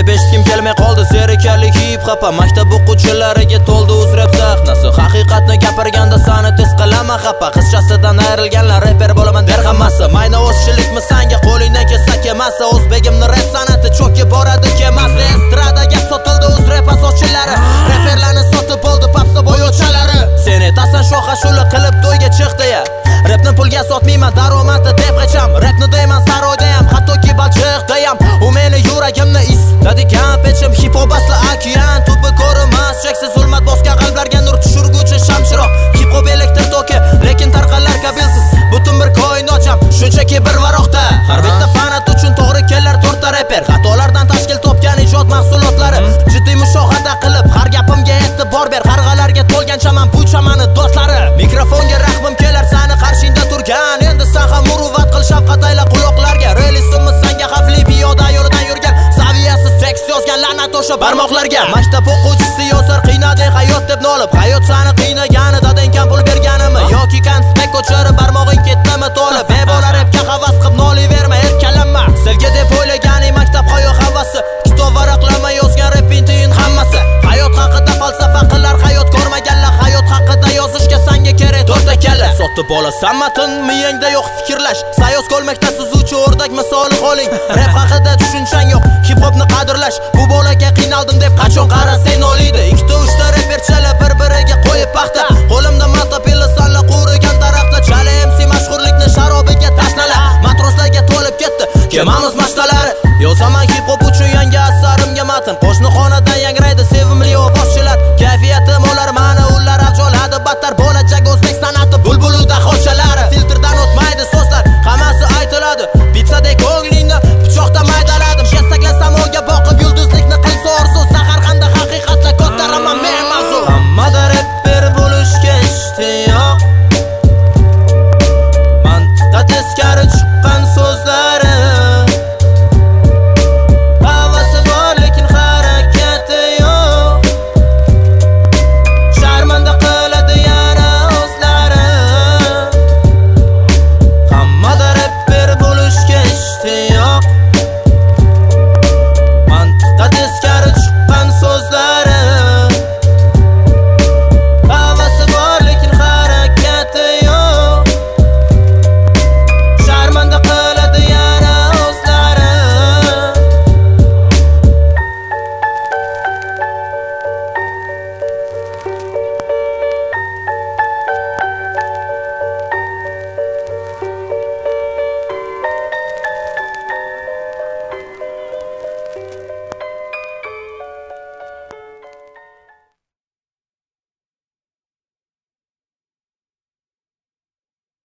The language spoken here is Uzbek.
Rap eshitgim kelmay qoldi, zerikarli hip hop. Maktab o'quvchilariga to'ldi uz rap sahnasi. Haqiqatni gapirganda sani tez qilaman xafa. Qizchasidan ayrilganlar reper bo'laman der hammasi. Mayna o'zchilikmi sanga qo'lingdan kelsa kelmasa, o'zbegimni rap san'ati cho'kib boradi kemasi. Estradaga sotildi uz rap asoschilari, reperlarni sotib oldi papsa boyochalari. Sen etasan shoha shuli qilib to'yga chiq deya. Rapni pulga sotmayman, daromadi deb hecham. Rapni deyman saroyda ham, hattoki balchiqda ham. U meni yuragimni istadigan pechim. Hip hop asli okean, tubi ko'rinmas cheksiz zulmat bosgan qalblarga nur tushurguvchi shamchiroq. Hip hop elektr toki, lekin tarqalar kabilsiz. Butun bir koinot jam, shunchaki bir varoqda. Har bitta fanat uchun to'g'ri kelar to'rtta reper. Xatolardan tashkil topgan ijod mahsulotlari. Jiddiy mushohada qilib, har gapimga e'tibor ber. Qarg'alarga to'lgan chaman, bu chamani dotlari. Mikrofonga rahmim kelar sani qarshingda turgan. Endi sen ham muruvvat qil, shafqat ayla quloqlarga. Realismni senga xavfli piyoda yo'lidan yurgan, saviyasiz tekst yozgan la'nat o'sha barmoqlarga. Maktab o'quvchisi yozar qiynadi hayot deb nolib. Hayot seni qiynagani, dadang kam pul berganimi yoki konspekt ko'chirib barmog'ing ketdimi to'lib. Bebola rapga havas qilib noliverma, erkalanma. Sevgi deb o'ylaganing maktab hayot havasi. Kitob varaqlama yozgan raping tiyin hammasi. Hayot haqida falsafa qilar hayot ko'rmaganlar. Hayot haqida yozishga senga kerak to'rtta kalla. Sotib olasan matn, miyangda yo'q fikrlash. Sayoz ko'lmakda suzuvchi o'rdak misoli qoling. Rap haqida tushunchang yo'q, hip hopni qadrlash. Bu bolaga qiynaldim deb qachon qarasang noliydi. Ikkita uchta reperchalar bir-biriga qo'yib paxta. Qo'limda matapilla sanla qurigan tarafda. Chala MC mashhurlikni sharobiga tashnala. Matroslarga to'lib ketdi kemamiz mashtalari. Yozaman hip hop uchun yangi asarimga matn. Qo'shni xona